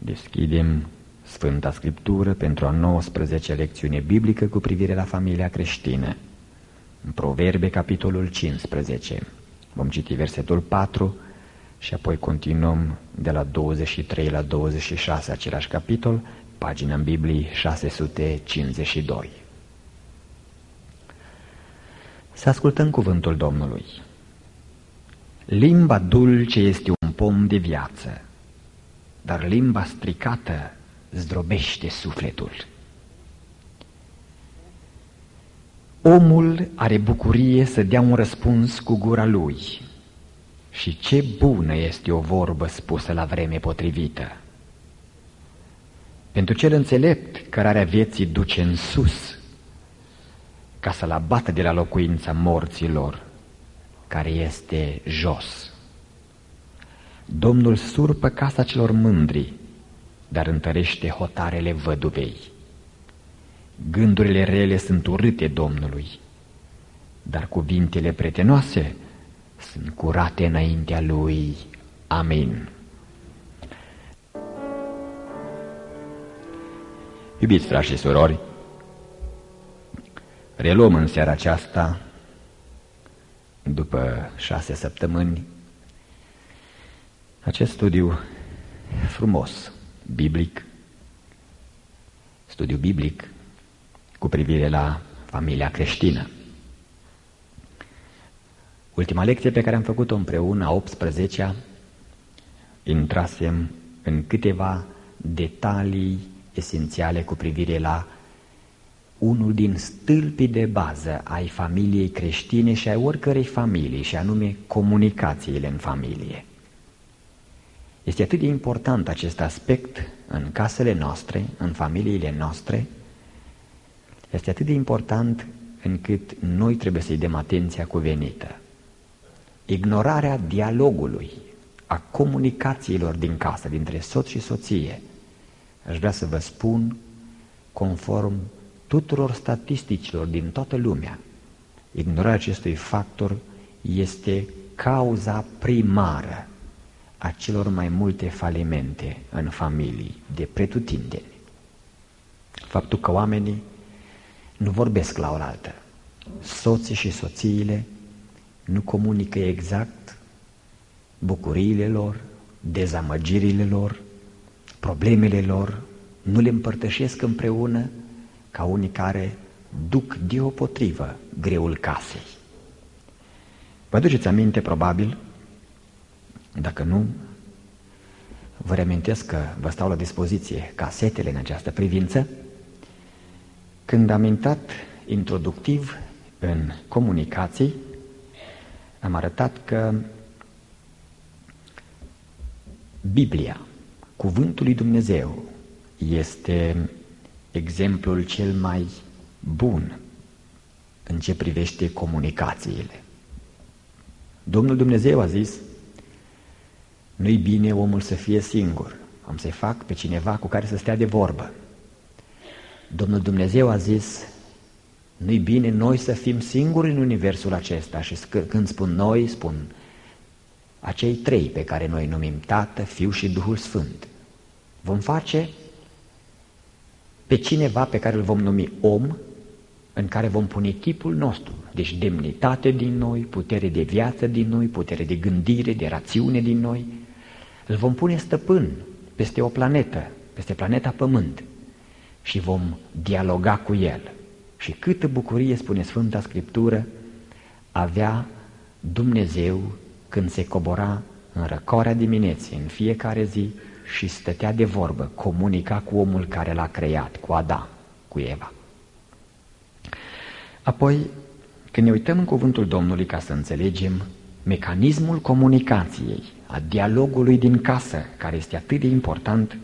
Deschidem Sfânta Scriptură pentru a 19-a lecțiune biblică cu privire la familia creștină. În Proverbe, capitolul 15. Vom citi versetul 4 și apoi continuăm de la 23 la 26, același capitol, pagina în Biblie 652. Să ascultăm cuvântul Domnului. Limba dulce este un pom de viață, dar limba stricată zdrobește sufletul. Omul are bucurie să dea un răspuns cu gura lui și ce bună este o vorbă spusă la vreme potrivită. Pentru cel înțelept, cărarea vieții duce în sus, ca să-l abată de la locuința morților, care este jos. Domnul surpă casa celor mândri, dar întărește hotarele văduvei. Gândurile rele sunt urâte Domnului, dar cuvintele prietenoase sunt curate înaintea Lui. Amin. Iubiți frați și surori, reluăm în seara aceasta, după 6 săptămâni, acest studiu frumos, biblic, studiu biblic cu privire la familia creștină. Ultima lecție pe care am făcut-o împreună, a 18-a, intrasem în câteva detalii esențiale cu privire la unul din stâlpii de bază ai familiei creștine și ai oricărei familii, și anume comunicațiile în familie. Este atât de important acest aspect în casele noastre, în familiile noastre, este atât de important încât noi trebuie să-i dăm atenția cuvenită. Ignorarea dialogului, a comunicațiilor din casă, dintre soț și soție, aș vrea să vă spun, conform tuturor statisticilor din toată lumea, ignorarea acestui factor este cauza primară a celor mai multe falimente în familii, de pretutindeni. Faptul că oamenii nu vorbesc la oaltă, soții și soțiile nu comunică exact bucuriile lor, dezamăgirile lor, problemele lor, nu le împărtășesc împreună, ca unii care duc deopotrivă greul casei. Vă aduceți aminte, probabil, dacă nu, vă reamintesc că vă stau la dispoziție casetele în această privință, când am intrat introductiv în comunicații, am arătat că Biblia, Cuvântul lui Dumnezeu, este exemplul cel mai bun în ce privește comunicațiile. Domnul Dumnezeu a zis: nu-i bine omul să fie singur, am să-i fac pe cineva cu care să stea de vorbă. Domnul Dumnezeu a zis: nu-i bine noi să fim singuri în universul acesta. Și când spun noi, spun acei trei pe care noi numim Tată, Fiul și Duhul Sfânt. Vom face pe cineva pe care îl vom numi om, în care vom pune chipul nostru, deci demnitate din noi, putere de viață din noi, putere de gândire, de rațiune din noi. Îl vom pune stăpân peste o planetă, peste planeta Pământ, și vom dialoga cu el. Și câtă bucurie, spune Sfânta Scriptură, avea Dumnezeu când se cobora în răcoarea dimineții, în fiecare zi, și stătea de vorbă, comunica cu omul care l-a creat, cu Adam, cu Eva. Apoi, când ne uităm în cuvântul Domnului ca să înțelegem mecanismul comunicației, a dialogului din casă, care este atât de important,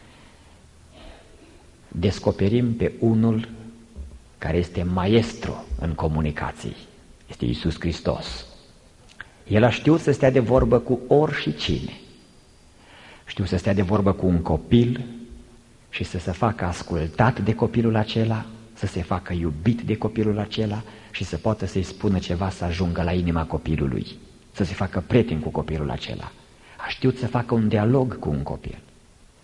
descoperim pe unul care este maestru în comunicații. Este Iisus Hristos. El a știut să stea de vorbă cu oricine. Știu să stea de vorbă cu un copil și să se facă ascultat de copilul acela, să se facă iubit de copilul acela și să poată să-i spună ceva să ajungă la inima copilului, să se facă prieten cu copilul acela. A știut să facă un dialog cu un copil.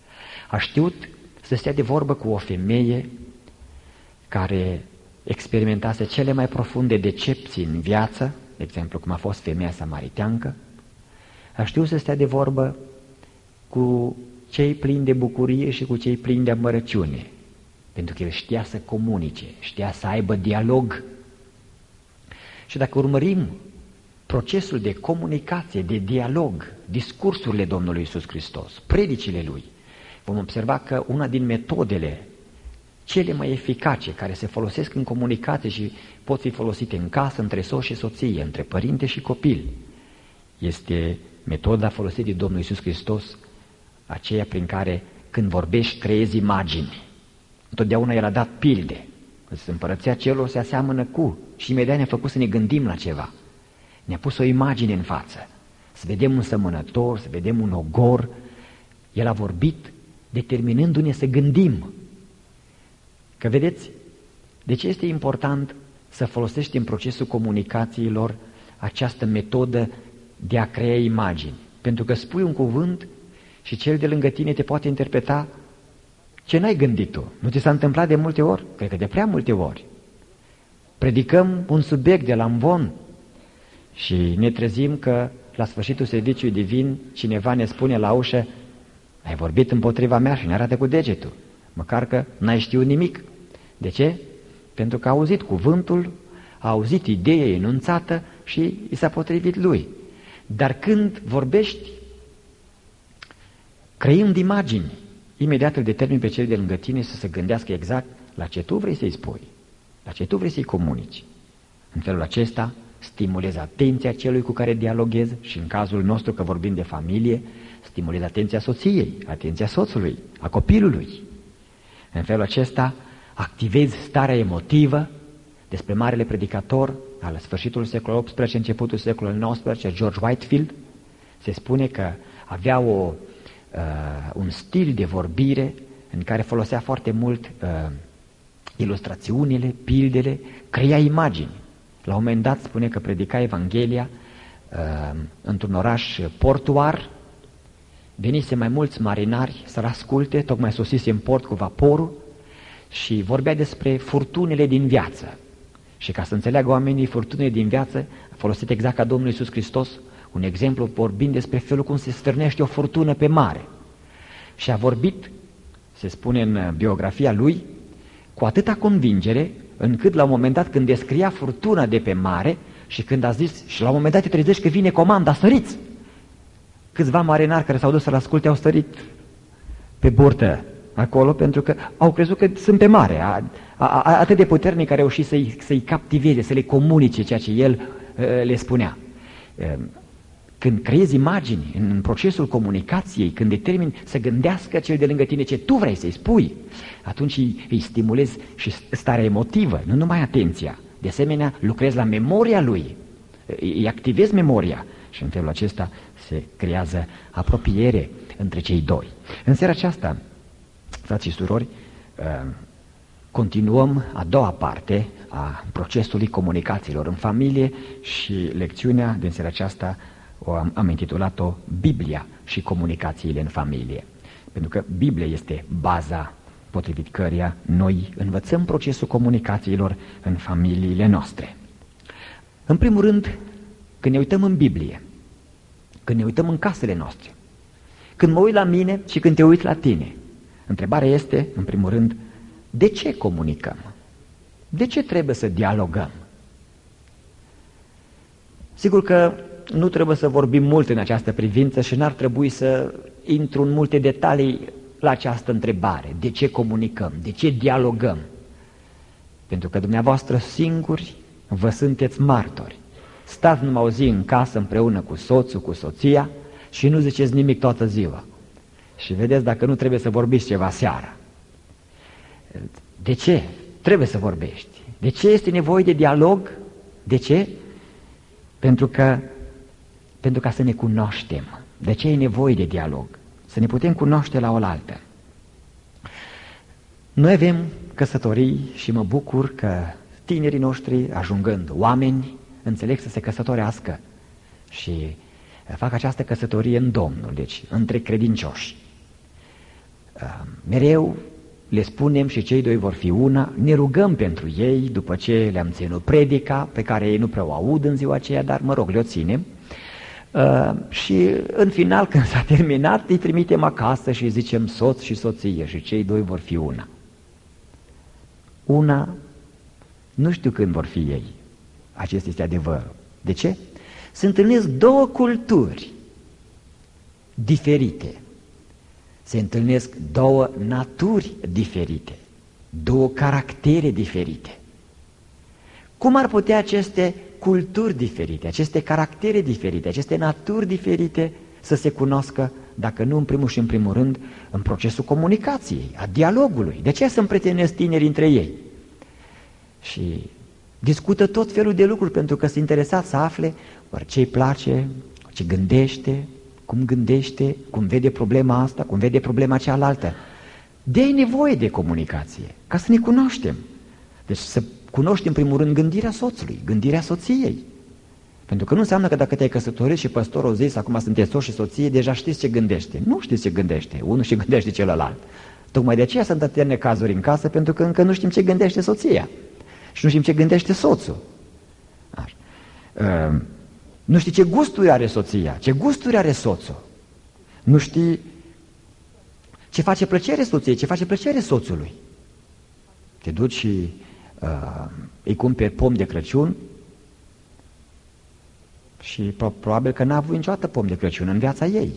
A știut să stea de vorbă cu o femeie care experimentase cele mai profunde decepții în viață, de exemplu cum a fost femeia samariteancă. A știut să stea de vorbă cu cei plini de bucurie și cu cei plini de amărăciune, pentru că el știa să comunice, știa să aibă dialog. Și dacă urmărim procesul de comunicație, de dialog, discursurile Domnului Iisus Hristos, predicile Lui, vom observa că una din metodele cele mai eficace care se folosesc în comunicație și pot fi folosite în casă, între soț și soție, între părinte și copil, este metoda folosită de Domnul Iisus Hristos, aceea prin care când vorbești creezi imagini. Întotdeauna El a dat pilde. Împărăția Celor se aseamănă cu, și imediat ne-a făcut să ne gândim la ceva. Ne-a pus o imagine în față, să vedem un sămănător, să vedem un ogor. El a vorbit determinându-ne să gândim. Că vedeți, de ce este important să folosești în procesul comunicațiilor această metodă de a crea imagini? Pentru că spui un cuvânt și cel de lângă tine te poate interpreta ce n-ai gândit tu. Nu ți s-a întâmplat de multe ori? Cred că de prea multe ori. Predicăm un subiect de la amvon și ne trezim că la sfârșitul serviciului divin cineva ne spune la ușă: ai vorbit împotriva mea, și ne arată cu degetul. Măcar că n-ai știut nimic. De ce? Pentru că a auzit cuvântul, a auzit ideea enunțată și i s-a potrivit lui. Dar când vorbești creând imagini, imediat îl determini pe cel de lângă tine să se gândească exact la ce tu vrei să-i spui, la ce tu vrei să-i comunici. În felul acesta stimulezi atenția celui cu care dialoghezi și în cazul nostru, că vorbim de familie, stimulezi atenția soției, atenția soțului, a copilului. În felul acesta activezi starea emotivă. Despre marele predicator al sfârșitului secolului XVIII, începutul secolului XIX, George Whitefield, se spune că avea un stil de vorbire în care folosea foarte mult ilustrațiunile, pildele, crea imagini. La un moment dat spune că predica Evanghelia într-un oraș portuar, venise mai mulți marinari să-l asculte, tocmai sosise în port cu vaporul și vorbea despre furtunile din viață. Și ca să înțeleagă oamenii furtunile din viață, a folosit exact ca Domnul Iisus Hristos un exemplu vorbind despre felul cum se stârnește o furtună pe mare. Și a vorbit, se spune în biografia lui, cu atâta convingere, încât la un moment dat când descria furtuna de pe mare și când a zis, și la un moment dat te trezești că vine comanda, săriți! Câțiva marinari care s-au dus să-l asculte au sărit pe burtă acolo pentru că au crezut că sunt pe mare. Atât de puternic a reușit să-i captiveze, să le comunice ceea ce el le spunea. Când creezi imagini în procesul comunicației, când determini să gândească cel de lângă tine ce tu vrei să-i spui, atunci îi stimulezi și starea emotivă, nu numai atenția. De asemenea, lucrezi la memoria lui, îi activezi memoria și în felul acesta se creează apropiere între cei doi. În seara aceasta, frați și surori, continuăm a doua parte a procesului comunicațiilor în familie și lecțiunea din seara aceasta am intitulat-o Biblia și comunicațiile în familie. Pentru că Biblia este baza potrivit căreia noi învățăm procesul comunicațiilor în familiile noastre. În primul rând, când ne uităm în Biblie, când ne uităm în casele noastre, când mă uit la mine și când te uiți la tine, întrebarea este, în primul rând, de ce comunicăm? De ce trebuie să dialogăm? Sigur că nu trebuie să vorbim mult în această privință și n-ar trebui să intru în multe detalii la această întrebare. De ce comunicăm? De ce dialogăm? Pentru că dumneavoastră singuri vă sunteți martori. Stați numai o zi în casă împreună cu soțul, cu soția și nu ziceți nimic toată ziua. Și vedeți dacă nu trebuie să vorbiți ceva seara. De ce? Trebuie să vorbești. De ce este nevoie de dialog? De ce? Pentru ca să ne cunoaștem. De ce e nevoie de dialog? Să ne putem cunoaște la oaltă. Noi avem căsătorii și mă bucur că tinerii noștri, ajungând oameni, înțeleg să se căsătorească și fac această căsătorie în Domnul, deci între credincioși. Mereu le spunem și cei doi vor fi una, ne rugăm pentru ei după ce le-am ținut predica, pe care ei nu prea o aud în ziua aceea, dar mă rog, le-o ținem. Și în final, când s-a terminat, îi trimitem acasă și îi zicem soț și soție și cei doi vor fi una. Una, nu știu când vor fi ei. Acesta este adevărul. De ce? Se întâlnesc două culturi diferite. Se întâlnesc două naturi diferite, două caractere diferite. Cum ar putea aceste culturi diferite, aceste caractere diferite, aceste naturi diferite să se cunoască, dacă nu în primul și în primul rând, în procesul comunicației, a dialogului? De ce să împrietenesc tinerii între ei? Și discută tot felul de lucruri pentru că sunt interesați să afle ce îi place, ce gândește, cum vede problema asta, cum vede problema cealaltă. De-ai nevoie de comunicație, ca să ne cunoaștem. Deci să cunoști în primul rând gândirea soțului, gândirea soției. Pentru că nu înseamnă că dacă te-ai căsătorit și păstorul zis, acum sunteți soț și soție, deja știți ce gândește. Nu știți ce gândește, unul și gândește celălalt. Tocmai de aceea sunt atâtea necazuri în casă, pentru că încă nu știm ce gândește soția. Și nu știm ce gândește soțul. Nu știi ce gusturi are soția, ce gusturi are soțul. Nu știi ce face plăcere soției, ce face plăcere soțului. Te duci și îi cumperi pom de Crăciun și probabil că n-a avut niciodată pom de Crăciun în viața ei.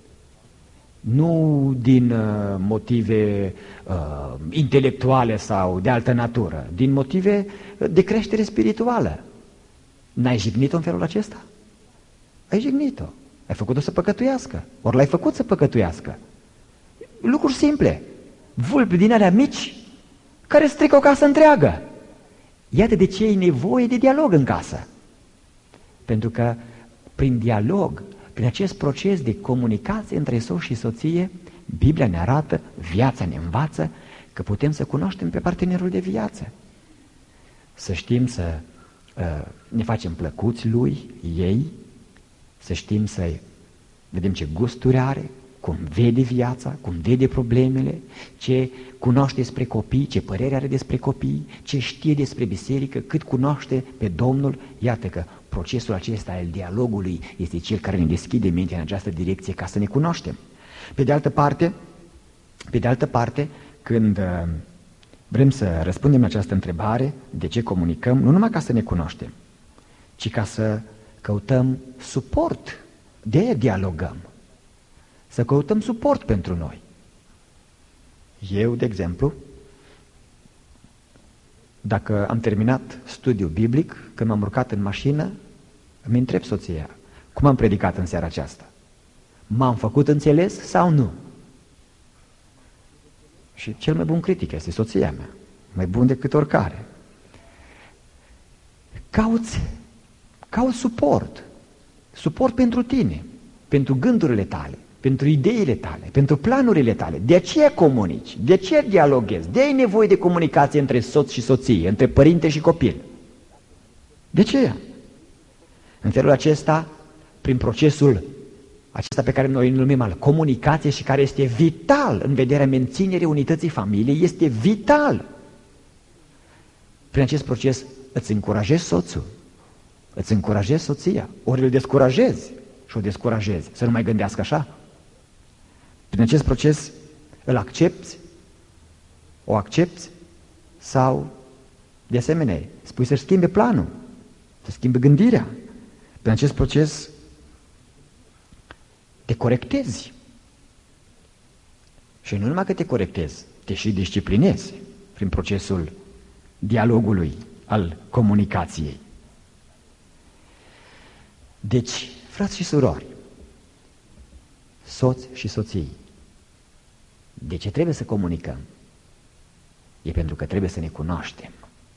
Nu din motive intelectuale sau de altă natură, din motive de creștere spirituală. N-ai jignit-o în felul acesta? Ai jignit-o. Ai făcut-o să păcătuiască. Ori l-ai făcut să păcătuiască. Lucruri simple. Vulpi din alea mici care strică o casă întreagă. Iată de ce e nevoie de dialog în casă. Pentru că prin dialog, prin acest proces de comunicație între soț și soție, Biblia ne arată, viața ne învață că putem să cunoaștem pe partenerul de viață. Să știm să ne facem plăcuți lui, ei, să știm să vedem ce gusturi are, cum vede viața, cum vede problemele, ce cunoaște despre copii, ce părere are despre copii, ce știe despre biserică, cât cunoaște pe Domnul. Iată că procesul acesta al dialogului este cel care ne deschide mintea în această direcție ca să ne cunoaștem. Pe de altă parte, când vrem să răspundem la această întrebare, de ce comunicăm, nu numai ca să ne cunoaștem, ci ca să căutăm suport, de aia dialogăm. Să căutăm suport pentru noi. Eu, de exemplu, dacă am terminat studiul biblic, când m-am urcat în mașină, îmi întreb soția, cum am predicat în seara aceasta? M-am făcut înțeles sau nu? Și cel mai bun critic este soția mea, mai bun decât oricare. Cauți suport pentru tine, pentru gândurile tale, pentru ideile tale, pentru planurile tale. De aceea comunici, de aceea dialoghezi, de-aia ai nevoie de comunicație între soț și soție, între părinte și copil. De aceea? În felul acesta, prin procesul acesta pe care noi îl numim al comunicației și care este vital în vederea menținerii unității familiei, este vital. Prin acest proces îți încurajezi soțul, îți încurajezi soția, ori îl descurajezi și o descurajezi să nu mai gândească așa. Prin acest proces îl accepti, o accepti sau, de asemenea, spui să-și schimbe planul, să schimbe gândirea. Prin acest proces te corectezi. Și nu numai că te corectezi, te și disciplinezi prin procesul dialogului, al comunicației. Deci, frați și surori, soți și soții, de ce trebuie să comunicăm? E pentru că trebuie să ne cunoaștem.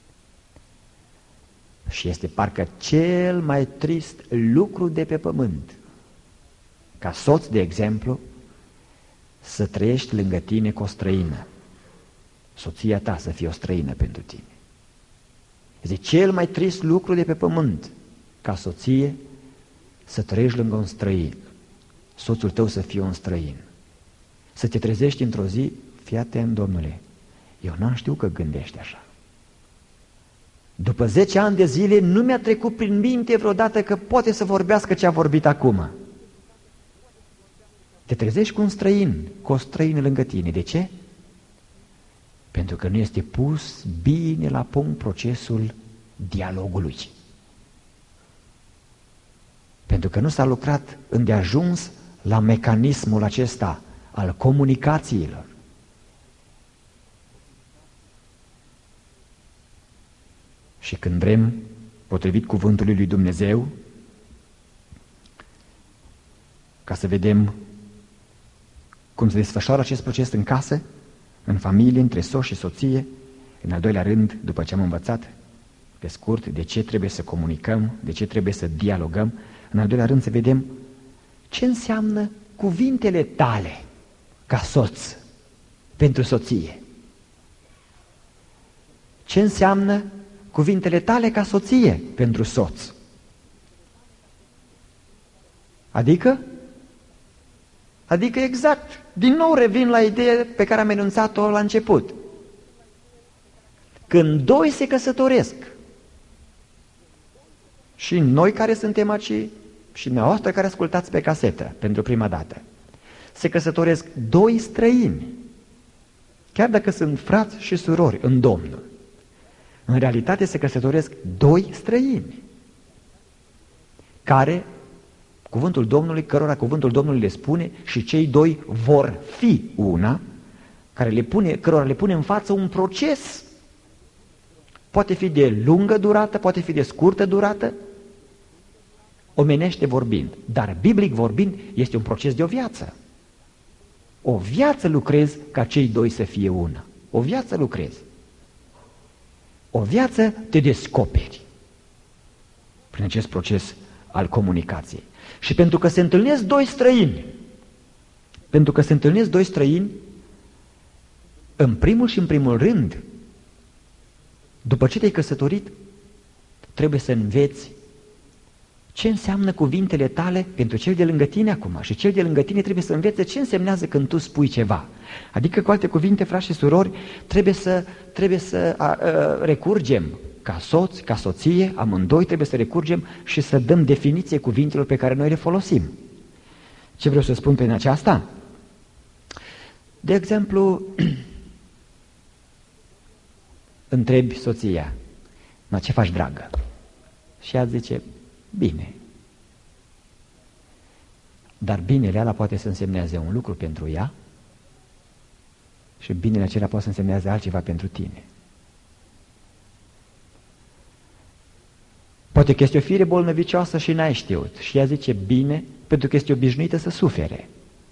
Și este parcă cel mai trist lucru de pe pământ, ca soț, de exemplu, să trăiești lângă tine cu o străină, soția ta să fie o străină pentru tine. Este cel mai trist lucru de pe pământ, ca soție să trăiești lângă un străin, soțul tău să fie un străin, Să te trezești într-o zi, fii atent, domnule, eu n-am știut că gândești așa. După 10 ani de zile nu mi-a trecut prin minte vreodată că poate să vorbească ce a vorbit acum. Te trezești cu un străin, cu o străină lângă tine. De ce? Pentru că nu este pus bine la punct procesul dialogului. Pentru că nu s-a lucrat îndeajuns la mecanismul acesta al comunicațiilor. Și când vrem, potrivit cuvântului lui Dumnezeu, ca să vedem cum se desfășoară acest proces în casă, în familie, între soț și soție, în al doilea rând, după ce am învățat pe scurt de ce trebuie să comunicăm, de ce trebuie să dialogăm, în al doilea rând să vedem ce înseamnă cuvintele tale ca soț pentru soție. Ce înseamnă cuvintele tale ca soție pentru soț? Adică exact, din nou revin la ideea pe care am enunțat-o la început. Când doi se căsătoresc, și noi care suntem aici, și dumneavoastră care ascultați pe casetă pentru prima dată, se căsătoresc doi străini, chiar dacă sunt frați și surori în Domnul, în realitate se căsătoresc doi străini, care, cărora cuvântul Domnului le spune, și cei doi vor fi una, cărora le pune în față un proces. Poate fi de lungă durată, poate fi de scurtă durată, omenește vorbind, dar biblic vorbind este un proces de o viață. O viață lucrezi ca cei doi să fie una. O viață lucrezi. O viață te descoperi prin acest proces al comunicației. Și pentru că se întâlnesc doi străini, în primul și în primul rând, după ce te-ai căsătorit, trebuie să înveți ce înseamnă cuvintele tale pentru cel de lângă tine acum. Și cel de lângă tine trebuie să învețe ce însemnează când tu spui ceva. Adică, cu alte cuvinte, frați și surori, trebuie să recurgem ca soț, ca soție, amândoi trebuie să recurgem și să dăm definiție cuvintelor pe care noi le folosim. Ce vreau să spun prin aceasta? De exemplu, întrebi soția, "Ma, ce faci, dragă?" Și ea zice, "Bine." Dar binele ăla poate să însemneze un lucru pentru ea și binele acela poate să însemneze altceva pentru tine. Poate că este o fire bolnăvicioasă și n-ai știut și ea zice bine pentru că este obișnuită să sufere.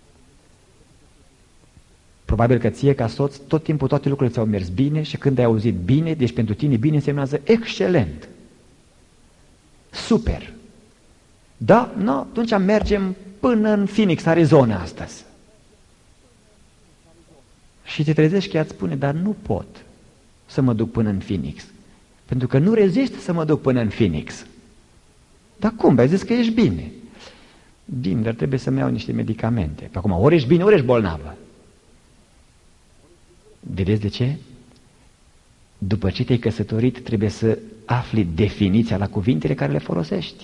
Probabil că ție ca soț tot timpul toate lucrurile ți-au mers bine și când ai auzit bine, deci pentru tine bine însemnează excelent, super. Da? No, atunci mergem până în Phoenix, Arizona astăzi. Și te trezești că ea îți spune, dar nu pot să mă duc până în Phoenix, pentru că nu rezist să mă duc până în Phoenix. Dar cum? Ai zis că ești bine. Bine, dar trebuie să-mi iau niște medicamente. Pe acum, ori ești bine, ori ești bolnavă. Vedeți de ce? După ce te-ai căsătorit, trebuie să afli definiția la cuvintele care le folosești.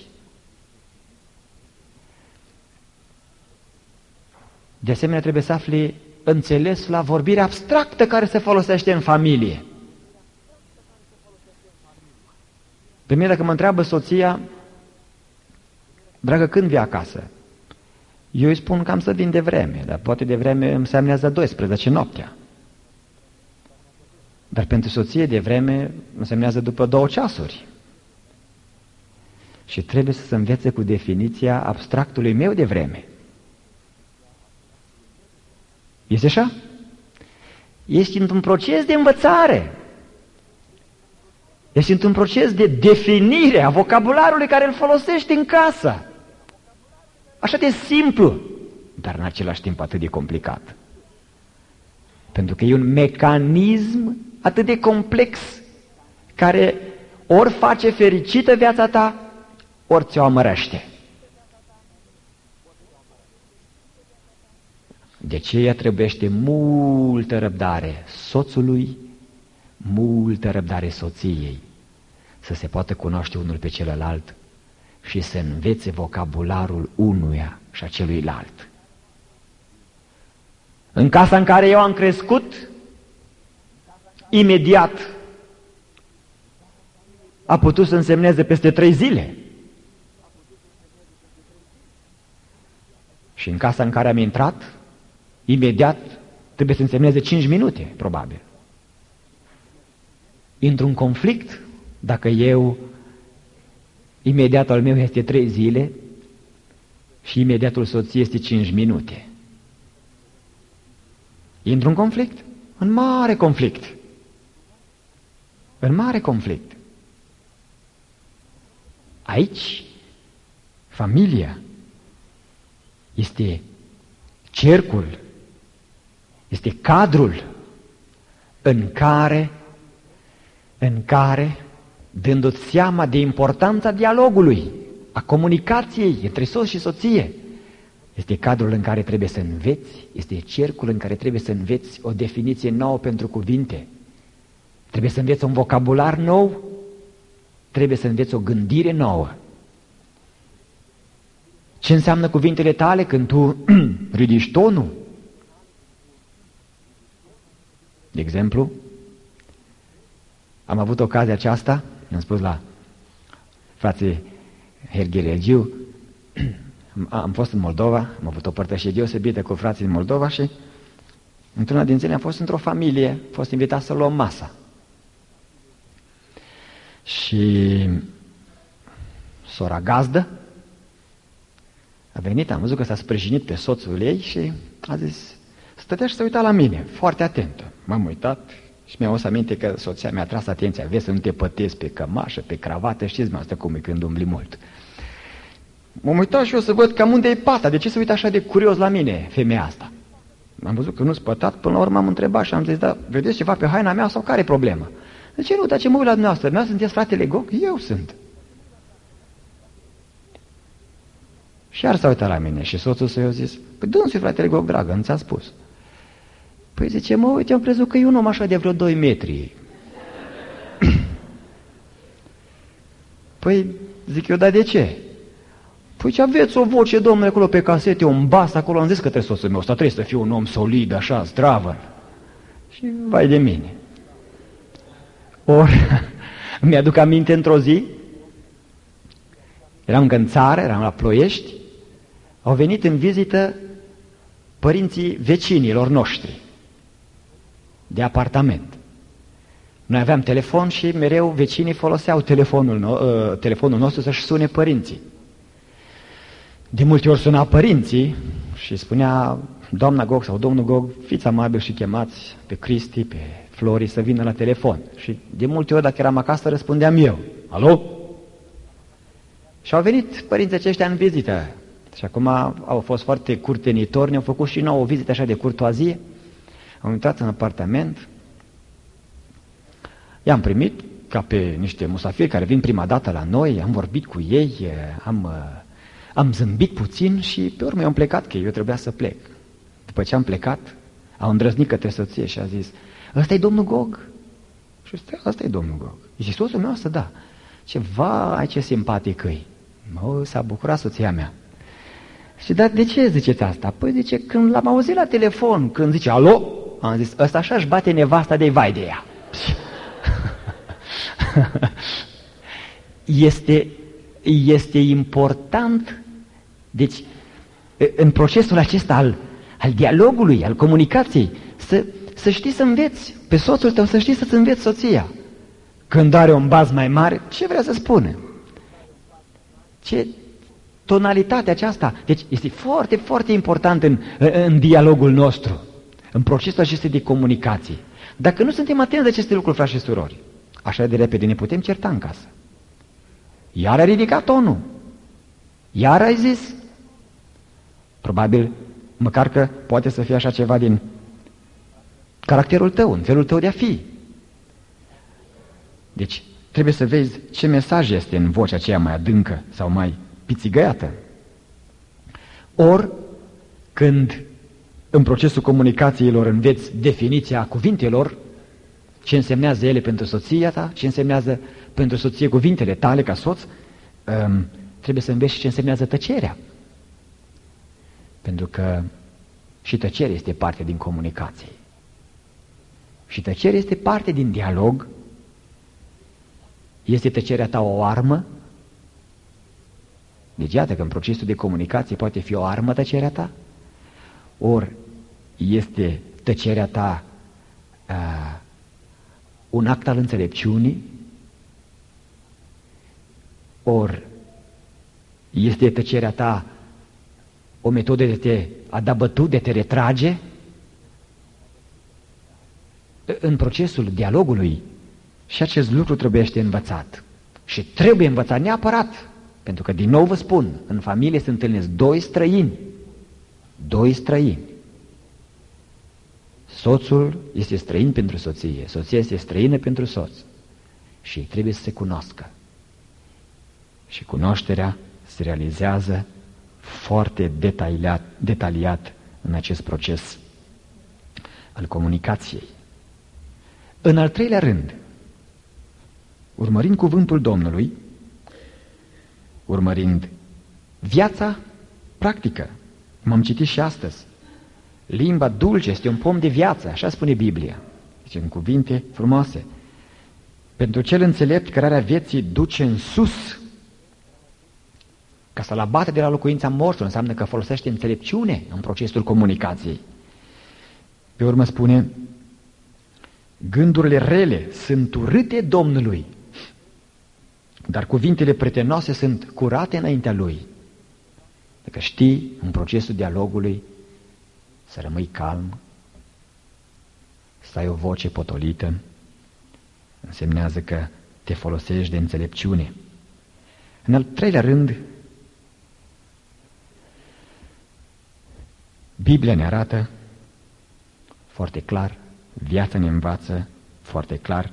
De asemenea, trebuie să afli înțeles la vorbirea abstractă care se folosește în familie. Pe mine, dacă mă întreabă soția, dragă, când vii acasă? Eu îi spun că am să vin de vreme, dar poate de vreme îmi semnează 12 noaptea. Dar pentru soție de vreme însemnează după 2 ceasuri. Și trebuie să se învețe cu definiția abstractului meu de vreme. Este așa? Ești într-un proces de învățare. Ești într-un proces de definire a vocabularului care îl folosești în casă. Așa de simplu, dar în același timp atât de complicat. Pentru că e un mecanism atât de complex, care ori face fericită viața ta, ori ți-o amărăște. De aceea trebuiește multă răbdare soțului, multă răbdare soției, să se poată cunoaște unul pe celălalt și să învețe vocabularul unuia și a celuilalt. În casa în care eu am crescut, imediat a putut să însemneze peste 3 zile. Și în casa în care am intrat, imediat trebuie să însemneze 5 minute, probabil. Intru-n conflict dacă eu, imediatul meu este 3 zile și imediatul soției este 5 minute. Intru în conflict, în mare conflict. În mare conflict. Aici, familia este cercul, este cadrul în care, dându-ți seama de importanța dialogului, a comunicației între soț și soție, este cadrul în care trebuie să înveți, este cercul în care trebuie să înveți o definiție nouă pentru cuvinte, trebuie să înveți un vocabular nou, trebuie să înveți o gândire nouă. Ce înseamnă cuvintele tale când tu ridici tonul? De exemplu, am avut ocazia aceasta, am spus la frații Herghelegiu, am fost în Moldova, am avut o părtășie deosebită cu frații din Moldova și într-una din zile am fost într-o familie, am fost invitat să luăm masa. Și sora gazdă a venit, am văzut că s-a sprijinit pe soțul ei și a zis, stătea și se uita la mine, foarte atentă. M-am uitat și mi-am adus aminte că soția mi-a tras atenția, vezi să nu te pătezi pe cămașă, pe cravată, știți mă, asta cum e când umbli mult. M-am uitat și eu să văd cam unde e pata, de ce se uită așa de curios la mine, femeia asta? Am văzut că nu-s pătat, până la urmă am întrebat și am zis, da, vedeți ceva pe haina mea sau care e problema? De ce nu, dar ce mă uit la dumneavoastră? Dumneavoastră sunteți fratele Gog? Eu sunt. Și iar s-a uitat la mine și soțul său i-a zis, păi dânsul fratele Gog, dragă, nu ți-a spus. Păi zice, mă uit, eu am crezut că e un om așa de vreo 2 metri. Păi, zic eu, dar de ce? Păi ce aveți o voce, domnule, acolo pe casete, un bas acolo, am zis către soțul meu, ăsta trebuie să fie un om solid, așa, zdravă. Și vai de mine. Ori, mi-aduc aminte într-o zi, eram în țară, eram la Ploiești, au venit în vizită părinții vecinilor noștri de apartament. Noi aveam telefon și mereu vecinii foloseau telefonul nostru să-și sune părinții. De multe ori suna părinții și spunea doamna Gog sau domnul Gog, fiți amabil și chemați pe Cristi, pe Flori să vină la telefon. Și de multe ori dacă eram acasă răspundeam eu. Alo? Și au venit părinții aceștia în vizită. Și acum au fost foarte curtenitori, ne-au făcut și nouă o vizită așa de curtoazie. Am intrat în apartament, i-am primit ca pe niște musafiri care vin prima dată la noi, am vorbit cu ei, am zâmbit puțin și pe urmă am plecat, că eu trebuia să plec. După ce am plecat, au îndrăznit către soție și a zis, ăsta e domnul Gog? Și ăsta e domnul Gog. Și soțul meu ăsta, da. Ce vai, ce simpatic îi. S-a bucurat soția mea. Și dar de ce ziceți asta? Păi zice, când l-am auzit la telefon, când zice, alo, am zis, ăsta așa își bate nevasta de vai de ea. Este important, deci, în procesul acesta al dialogului, al comunicației, să știi să înveți pe soțul tău, să știi să-ți înveți soția. Când are un baz mai mare, ce vrea să spună? Ce tonalitatea aceasta? Deci este foarte, foarte important în dialogul nostru, în procesul acesta de comunicație. Dacă nu suntem atenți de aceste lucruri, frați și surori, așa de repede ne putem certa în casă. Iar a ridicat tonul. Iar ai zis. Probabil, măcar că poate să fie așa ceva din caracterul tău, în felul tău de a fi. Deci, trebuie să vezi ce mesaj este în vocea aceea mai adâncă sau mai pițigăiată. Ori, când în procesul comunicațiilor înveți definiția cuvintelor, ce însemnează ele pentru soția ta, ce însemnează pentru soție cuvintele tale ca soț, trebuie să înveți și ce însemnează tăcerea. Pentru că și tăcerea este parte din comunicație. Și tăcerea este parte din dialog. Este tăcerea ta o armă? Deci iată că în procesul de comunicație poate fi o armă tăcerea ta. Ori este tăcerea ta un act al înțelepciunii, ori este tăcerea ta o metodă de a da bătut, de te retrage. În procesul dialogului și acest lucru trebuie învățat. Și trebuie învățat neapărat, pentru că, din nou vă spun, în familie se întâlnesc doi străini. Soțul este străin pentru soție, soția este străină pentru soț. Și ei trebuie să se cunoască. Și cunoașterea se realizează foarte detaliat în acest proces al comunicației. În al treilea rând, urmărind cuvântul Domnului, urmărind viața practică, cum am citit și astăzi, limba dulce este un pom de viață, așa spune Biblia. Deci în cuvinte frumoase. Pentru cel înțelept, cărarea vieții duce în sus. Ca să-l abate de la locuința morților înseamnă că folosește înțelepciune în procesul comunicației. Pe urmă spune, gândurile rele sunt urâte Domnului, dar cuvintele prietenoase sunt curate înaintea Lui. Dacă știi în procesul dialogului să rămâi calm, să ai o voce potolită, însemnează că te folosești de înțelepciune. În al treilea rând, Biblia ne arată foarte clar, viața ne învață foarte clar,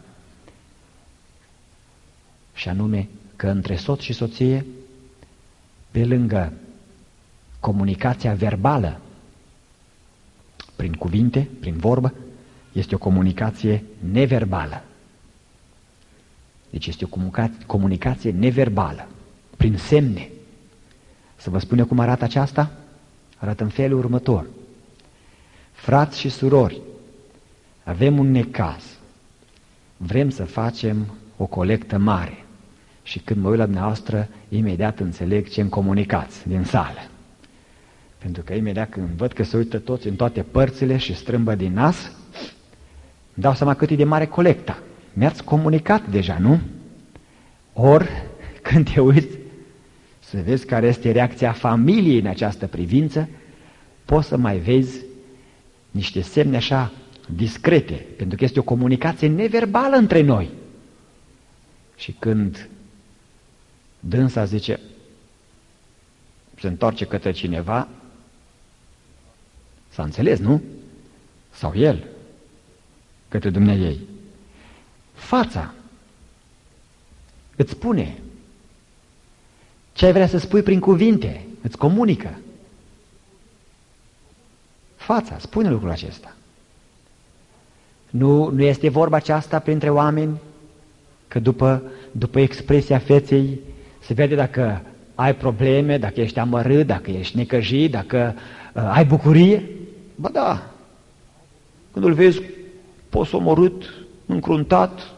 și anume că între soț și soție, pe lângă comunicația verbală, prin cuvinte, prin vorbă, este o comunicație neverbală. Deci este o comunicație neverbală, prin semne. Să vă spun eu cum arată aceasta? Arată în felul următor. Frați și surori, avem un necaz. Vrem să facem o colectă mare. Și când mă uit la dumneavoastră, imediat înțeleg ce îmi comunicați din sală. Pentru că imediat când văd că se uită toți în toate părțile și strâmbă din nas, îmi dau seama cât e de mare colecta. Mi-ați comunicat deja, nu? Ori, când te uiți să vezi care este reacția familiei în această privință, poți să mai vezi niște semne așa discrete, pentru că este o comunicație neverbală între noi. Și când dânsa zice, se întoarce către cineva, s-a înțeles, nu? Sau el, către dumneaei. Fața îți spune ce ai vrea să spui prin cuvinte, îți comunică. Fața spune lucrul acesta. Nu este vorba aceasta printre oameni că după expresia feței se vede dacă ai probleme, dacă ești amărât, dacă ești necăjit, dacă ai bucurie? Ba da, când îl vezi posomorât, încruntat,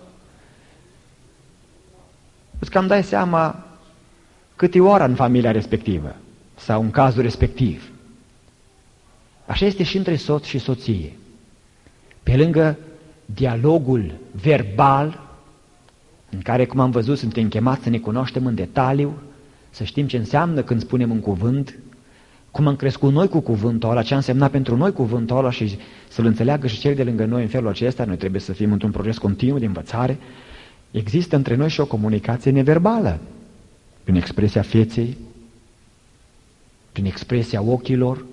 îți cam dai seama cât e ora în familia respectivă sau în cazul respectiv. Așa este și între soț și soție. Pe lângă dialogul verbal, în care, cum am văzut, suntem chemați să ne cunoaștem în detaliu, să știm ce înseamnă când spunem un cuvânt, cum am crescut noi cu cuvântul ăla, ce a însemnat pentru noi cuvântul ăla și să-l înțeleagă și cel de lângă noi în felul acesta. Noi trebuie să fim într-un proces continuu de învățare. Există între noi și o comunicație neverbală, prin expresia feței, prin expresia ochilor.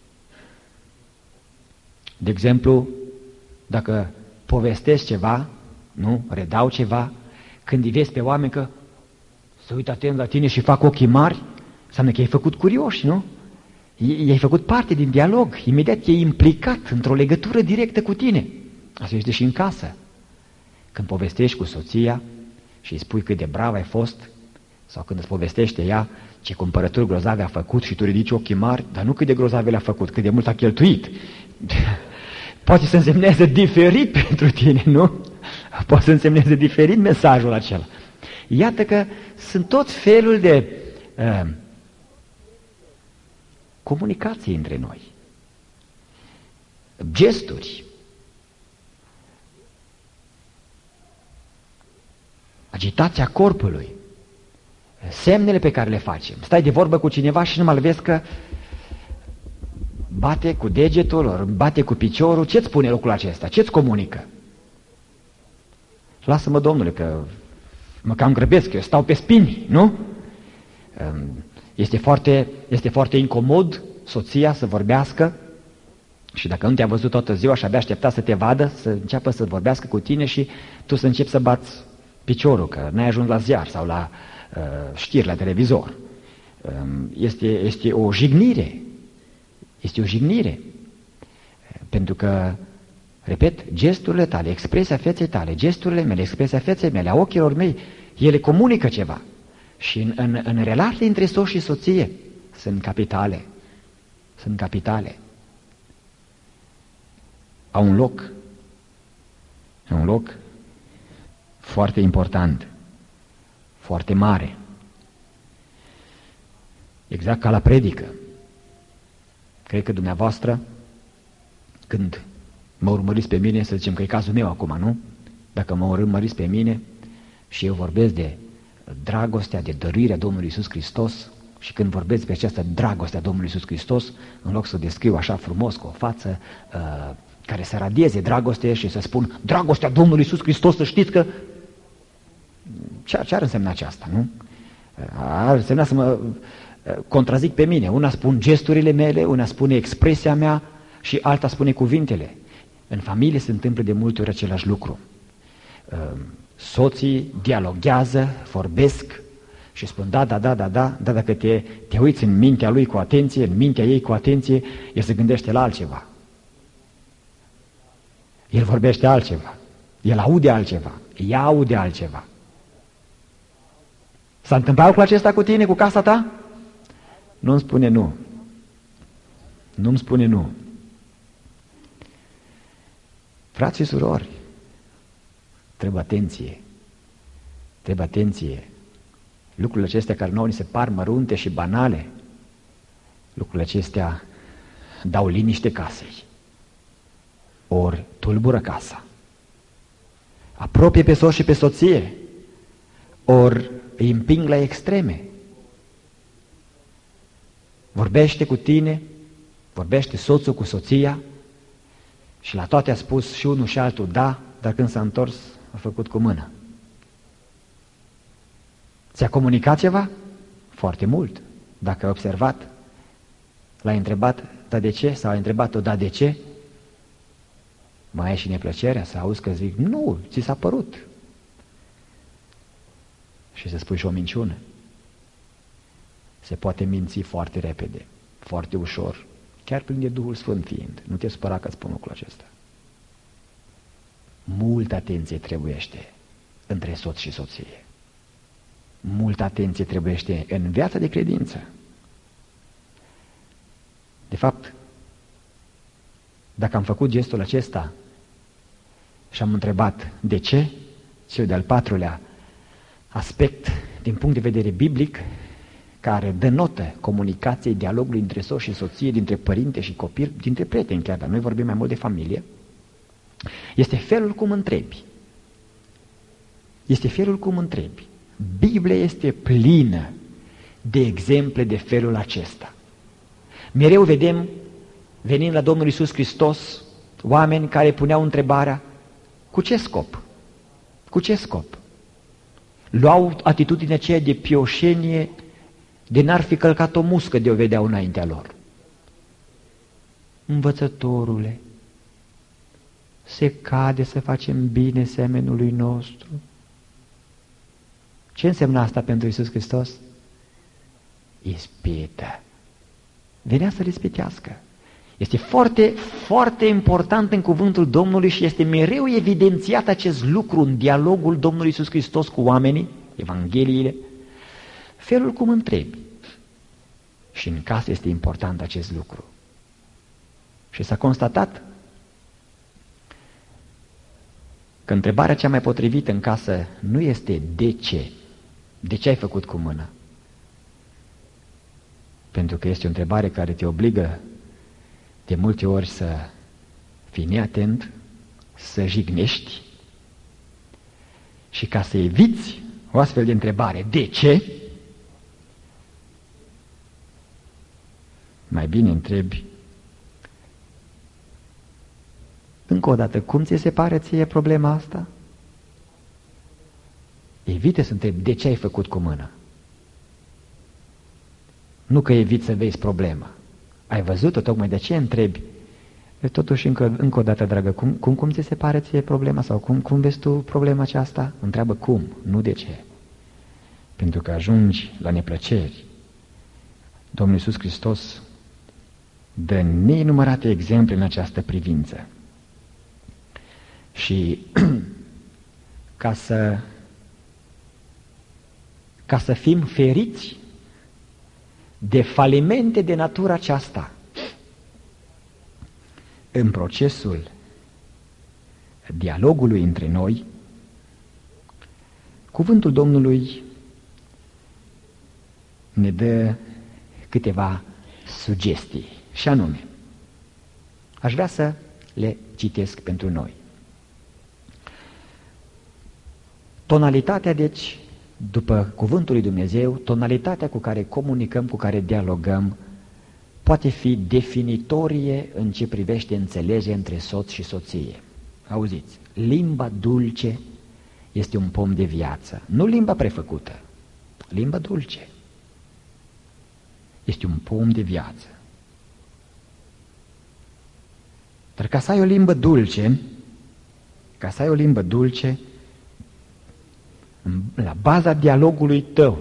De exemplu, dacă povestesc ceva, nu, redau ceva, când îi vezi pe oameni că se uită atent la tine și fac ochii mari, înseamnă că ai făcut curioși, nu? I-ai făcut parte din dialog, imediat e implicat într-o legătură directă cu tine. Asta este și în casă. Când povestești cu soția și îi spui cât de brav ai fost, sau când îți povestește ea ce cumpărături grozave a făcut și tu ridici ochii mari, dar nu cât de grozave le-a făcut, cât de mult a cheltuit. Poate să însemneze diferit pentru tine, nu? Poate să însemneze diferit mesajul acela. Iată că sunt tot felul de comunicații între noi. Gesturi. Agitația corpului. Semnele pe care le facem. Stai de vorbă cu cineva și numai vezi că bate cu degetul, ori bate cu piciorul. Ce-ți spune lucrul acesta? Ce-ți comunică? Lasă-mă, Domnule, că mă cam grăbesc, eu stau pe spini, nu? Este foarte incomod soția să vorbească și dacă nu te-a văzut toată ziua și abia aștepta să te vadă, să înceapă să vorbească cu tine și tu să începi să bați piciorul, că n-ai ajuns la ziar sau la știri la televizor. Este o jignire. Este o jignire. Pentru că, repet, gesturile tale, expresia feței tale, gesturile mele, expresia feței mele, a ochilor mei, ele comunică ceva. Și în relații între soț și soție sunt capitale. Sunt capitale. Au un loc foarte important, foarte mare. Exact ca la predică. Cred că dumneavoastră, când mă urmăriți pe mine, să zicem că e cazul meu acum, nu? Dacă mă urmăriți pe mine și eu vorbesc de dragostea, de dăruirea Domnului Iisus Hristos, și când vorbesc pe această dragoste a Domnului Iisus Hristos, în loc să o descriu așa frumos, cu o față care să radieze dragoste și să spun dragostea Domnului Iisus Hristos, să știți că... Ce ar însemna aceasta, nu? Ar însemna să mă contrazic pe mine. Una spun gesturile mele, una spune expresia mea și alta spune cuvintele. În familie se întâmplă de multe ori același lucru. Soții dialoghează, vorbesc și spun da, dacă te uiți în mintea lui cu atenție, în mintea ei cu atenție, el se gândește la altceva. El vorbește altceva. El aude altceva. Ea aude altceva. S-a întâmplat lucrul acesta cu tine, cu casa ta? Nu-mi spune nu. Nu-mi spune nu. Frați și surori, trebuie atenție. Trebuie atenție. Lucrurile acestea care nouă ni se par mărunte și banale, lucrurile acestea dau liniște casei. Ori tulbură casa. Apropie pe soț și pe soție, ori îi împing la extreme. Vorbește cu tine, vorbește soțul cu soția și la toate a spus și unul și altul da, dar când s-a întors a făcut cu mână. Ți-a comunicat ceva? Foarte mult. Dacă ai observat, l-ai întrebat da de ce sau ai întrebat-o da de ce, mai ai și neplăcerea să auzi că zic nu, ți s-a părut. Și să spui și o minciună. Se poate minți foarte repede, foarte ușor, chiar plin de Duhul Sfânt fiind. Nu te supăra că spun lucrul acesta. Multă atenție trebuiește între soț și soție. Multă atenție trebuiește în viața de credință. De fapt, dacă am făcut gestul acesta și am întrebat de ce, cel de-al patrulea aspect din punct de vedere biblic, care denotă comunicației, dialogului între soț și soție, dintre părinte și copil, dintre prieteni chiar, dar noi vorbim mai mult de familie, este felul cum întrebi. Este felul cum întrebi. Biblia este plină de exemple de felul acesta. Mereu vedem, venind la Domnul Iisus Hristos, oameni care puneau întrebarea, cu ce scop? Cu ce scop? Luau atitudinea aceea de pioșenie, de n-ar fi călcat o muscă de o vedeau înaintea lor. Învățătorule, se cade să facem bine semenului nostru. Ce însemna asta pentru Iisus Hristos? Ispită. venea să răspitească. Este foarte, foarte important în cuvântul Domnului și este mereu evidențiat acest lucru în dialogul Domnului Iisus Hristos cu oamenii, Evangheliile, felul cum întrebi. Și în casă este important acest lucru. Și s-a constatat că întrebarea cea mai potrivită în casă nu este de ce. De ce ai făcut cu mâna? Pentru că este o întrebare care te obligă de multe ori să fii neatent, să jignești și ca să eviți o astfel de întrebare, de ce? Mai bine întrebi încă o dată, cum ți se pare ție problema asta? Evite să întrebi de ce ai făcut cu mâna. Nu că eviți să vezi problema. Ai văzut-o, tocmai de ce întrebi? Totuși, încă o dată, dragă, cum ți se pare ție problema? Sau cum vezi tu problema aceasta? Întreabă cum, nu de ce. Pentru că ajungi la neplăceri. Domnul Iisus Hristos dă nenumărate exemple în această privință. Și ca să fim feriți de falimente de natură aceasta, în procesul dialogului între noi, cuvântul Domnului ne dă câteva sugestii, și anume, aș vrea să le citesc pentru noi. Tonalitatea, deci, după cuvântul lui Dumnezeu, tonalitatea cu care comunicăm, cu care dialogăm, poate fi definitorie în ce privește înțelegerea între soț și soție. Auziți, limba dulce este un pom de viață, nu limba prefăcută, limba dulce. Este un pom de viață. Dar ca să ai o limbă dulce, la baza dialogului tău,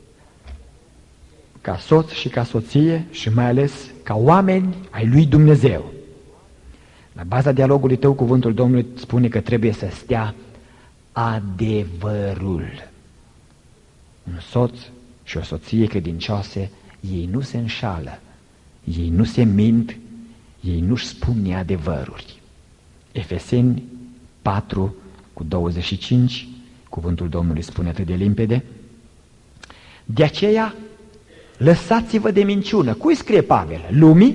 ca soț și ca soție și mai ales ca oameni ai lui Dumnezeu, la baza dialogului tău, cuvântul Domnului spune că trebuie să stea adevărul. Un soț și o soție credincioase, ei nu se înșală, ei nu se mint, ei nu-și spun neadevăruri. Efeseni 4:25, cuvântul Domnului spune atât de limpede: de aceea lăsați-vă de minciună. Cui scrie Pavel? Lumii?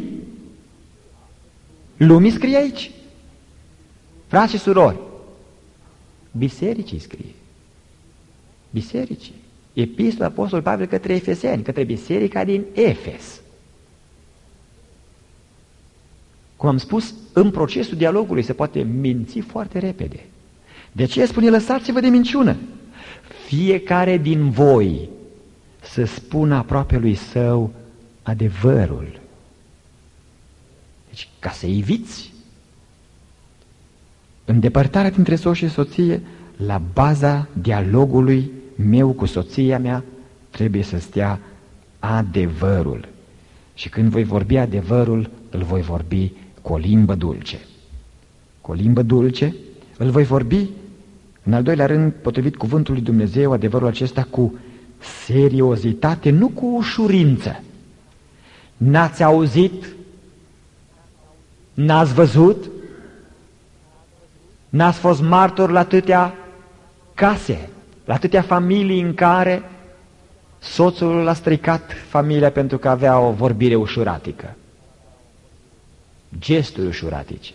Lumii scrie aici. Frați și surori, bisericii scrie. Bisericii. Epistola Apostolului Pavel către Efeseni, către biserica din Efes. Cum am spus, în procesul dialogului se poate minți foarte repede. De aceea spune, lăsați-vă de minciună. Fiecare din voi să spună aproapelui său adevărul. Deci, ca să eviți îndepărtarea dintre soț și soție, la baza dialogului meu cu soția mea trebuie să stea adevărul. Și când voi vorbi adevărul, îl voi vorbi cu o limbă dulce. Cu o limbă dulce îl voi vorbi, în al doilea rând, potrivit cuvântului Dumnezeu, adevărul acesta cu seriozitate, nu cu ușurință. N-ați auzit? N-ați văzut? N-ați fost martor la atâtea case, la atâtea familii în care soțul l-a stricat familia pentru că avea o vorbire ușuratică, gesturi ușuratice.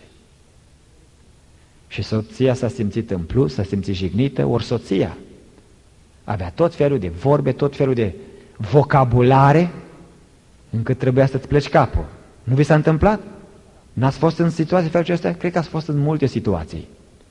Și soția s-a simțit în plus, s-a simțit jignită, ori soția avea tot felul de vorbe, tot felul de vocabulare, încât trebuia să-ți pleci capul. Nu vi s-a întâmplat? N-ați fost în situații felul acestea? Cred că ați fost în multe situații.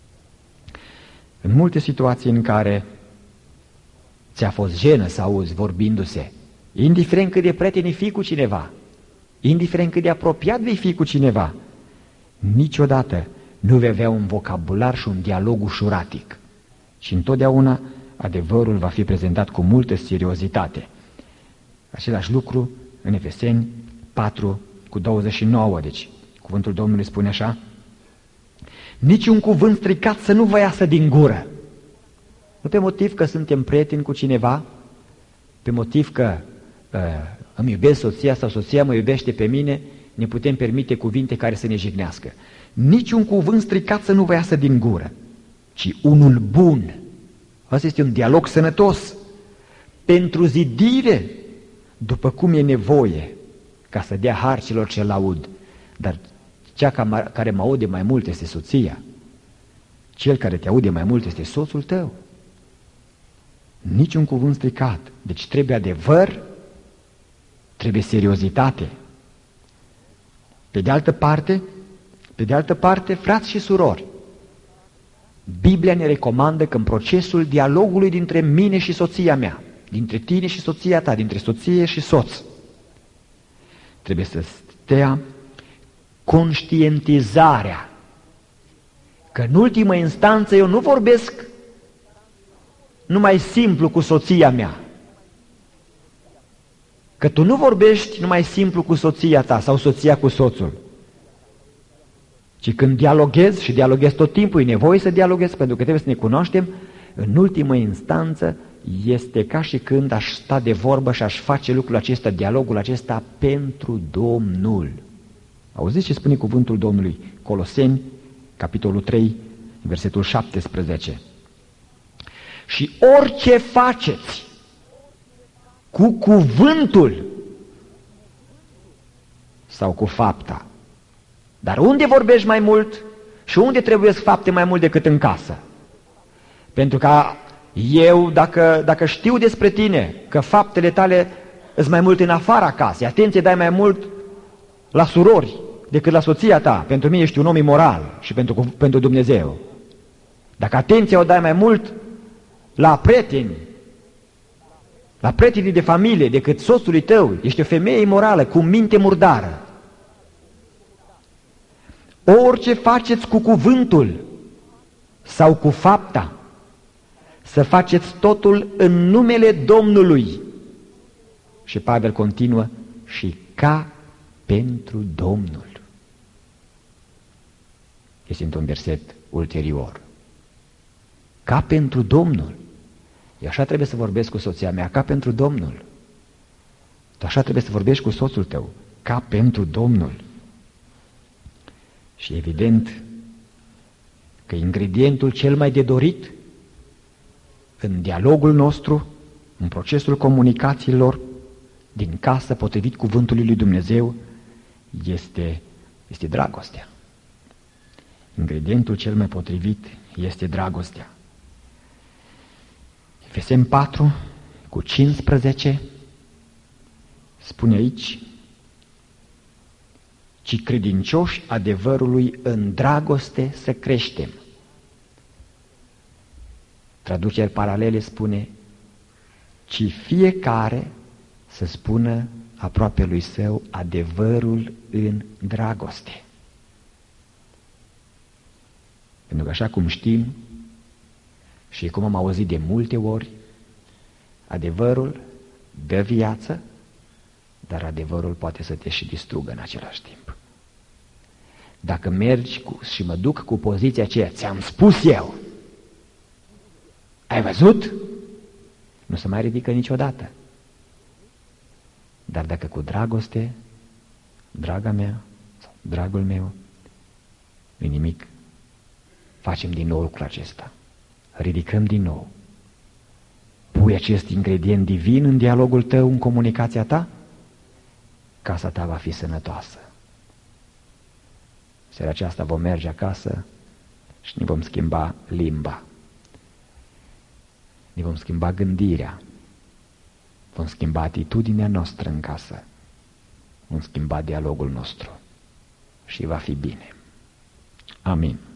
În multe situații în care ți-a fost jenă să auzi vorbindu-se, indiferent cât de prieten fi cu cineva, indiferent cât de apropiat vei fi cu cineva, niciodată nu vei avea un vocabular și un dialog ușuratic. Și întotdeauna adevărul va fi prezentat cu multă seriozitate. Același lucru în Efeseni 4:29, deci cuvântul Domnului spune așa: niciun cuvânt stricat să nu vă iasă din gură. Nu pe motiv că suntem prieteni cu cineva, pe motiv că îmi iubesc soția sau soția mă iubește pe mine, ne putem permite cuvinte care să ne jignească. Niciun cuvânt stricat să nu vă iasă din gură, ci unul bun. Asta este un dialog sănătos, pentru zidire, după cum e nevoie, ca să dea har celor ce-l aud. Dar cea care mă aude mai mult este soția. Cel care te aude mai mult este soțul tău. Niciun cuvânt stricat. Deci trebuie adevăr, trebuie seriozitate. Pe de altă parte, frați și surori, Biblia ne recomandă că în procesul dialogului dintre mine și soția mea, dintre tine și soția ta, dintre soție și soț, trebuie să stea conștientizarea că în ultimă instanță eu nu vorbesc numai simplu cu soția mea, că tu nu vorbești numai simplu cu soția ta sau soția cu soțul, ci când dialoghezi, și dialoghezi tot timpul, e nevoie să dialoghezi pentru că trebuie să ne cunoaștem, în ultimă instanță este ca și când aș sta de vorbă și aș face lucrul acesta, dialogul acesta pentru Domnul. Auziți ce spune cuvântul Domnului? Coloseni, capitolul 3, versetul 17. Și orice faceți cu cuvântul sau cu fapta. Dar unde vorbești mai mult și unde trebuie să fapte mai mult decât în casă? Pentru că eu, dacă știu despre tine că faptele tale sunt mai mult în afara casei, atenție dai mai mult la surori decât la soția ta, pentru mine ești un om imoral și pentru Dumnezeu. Dacă atenția o dai mai mult la prieteni, la prietenii de familie decât soțului tău, ești o femeie imorală, cu minte murdară. Orice faceți cu cuvântul sau cu fapta, să faceți totul în numele Domnului. Și Pavel continuă, și ca pentru Domnul. Este într-un verset ulterior. Ca pentru Domnul. Eu așa trebuie să vorbesc cu soția mea, ca pentru Domnul. Tu așa trebuie să vorbești cu soțul tău, ca pentru Domnul. Și evident că ingredientul cel mai de dorit în dialogul nostru, în procesul comunicațiilor din casă, potrivit cuvântului lui Dumnezeu, este dragostea. Ingredientul cel mai potrivit este dragostea. Efeseni 4:15 spune aici: ci credincioși adevărului în dragoste să creștem. Traduceri paralele spune: ci fiecare să spună aproapelui său adevărul în dragoste. Pentru că așa cum știm și cum am auzit de multe ori, adevărul dă viață, dar adevărul poate să te și distrugă în același timp. Dacă mergi și mă duc cu poziția aceea, ți-am spus eu, ai văzut? Nu se mai ridică niciodată. Dar dacă cu dragoste, draga mea, sau dragul meu, nu nimic, facem din nou lucrul acesta. Ridicăm din nou. Pui acest ingredient divin în dialogul tău, în comunicația ta, casa ta va fi sănătoasă. Seara aceasta vom merge acasă și ne vom schimba limba. Ne vom schimba gândirea. Vom schimba atitudinea noastră în casă. Vom schimba dialogul nostru. Și va fi bine. Amin.